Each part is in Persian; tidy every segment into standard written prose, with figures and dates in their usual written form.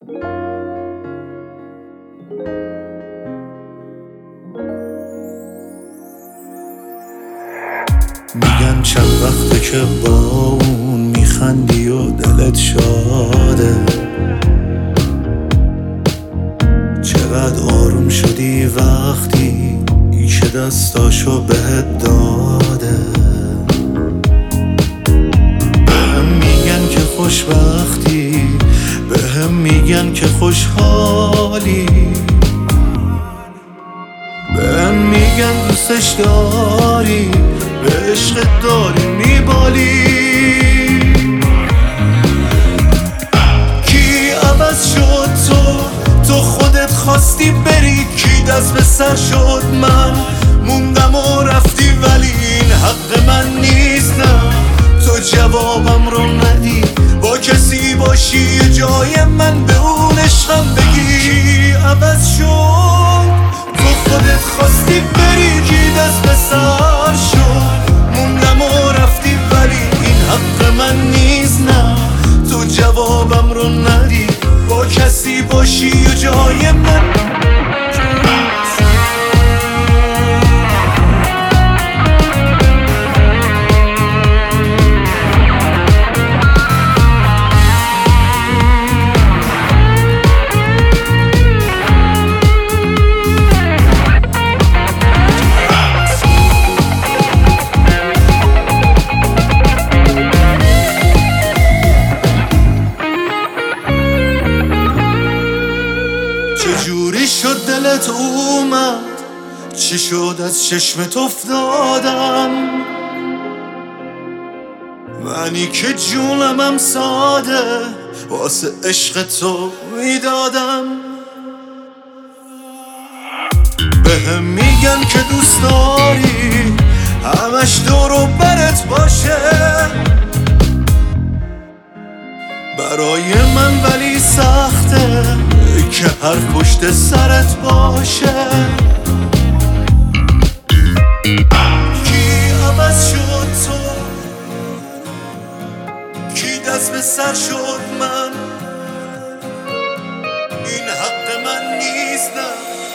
میگن چند وقته که با اون میخندی و دلت شاده، چقدر آروم شدی وقتی که دستاشو بهت داده. بهم میگن که خوشبختی، بهم میگن که خوشحالی، بهم میگن دوستش داری، به عشق داری میبالی. کی عوض شد تو خودت خواستی بری، کی دست به سر شد من موندم و رفتی، ولی این حق من نیست. نه تو جوابم رو ندی، با کسی باشی یه جای من به اون عشقم بگی. کی عوض شد تو خودت خواستی بری، کی دست به سر شد موندم و رفتی، ولی این حق من نیست. نه تو جوابم رو ندی، با کسی باشی یه جای من. چجوری شد دلت اومد، چی شد از چشمت افتادم؟ منی که جونمم ساده واسه عشق تو میدادم. بهم میگن که دوست داری همش دور و برت باشه، برای من ولی سخته که هر پشت سرت باشه. کی عوض شد کی دست به سر شد من، این حق من نیست. نه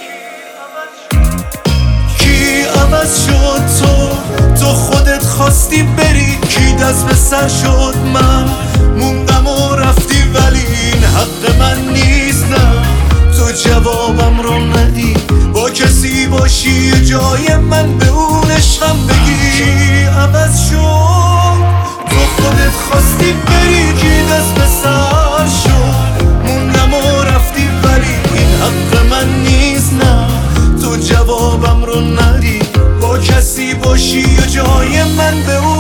کی عوض شد تو خودت خواستی بری، کی دست به سر شد من موندم و رفتی، ولی این حق من نیست. نه تو جوابم رو ندی، با کسی باشی یه جای من به اون عشقم بگی. کی عوض شد تو خودت خواستی بری، کی دست به سر شد موندم و رفتی، ولی این حق من نیست. نه تو جوابم رو ندی، با کسی باشی یه جای من به اون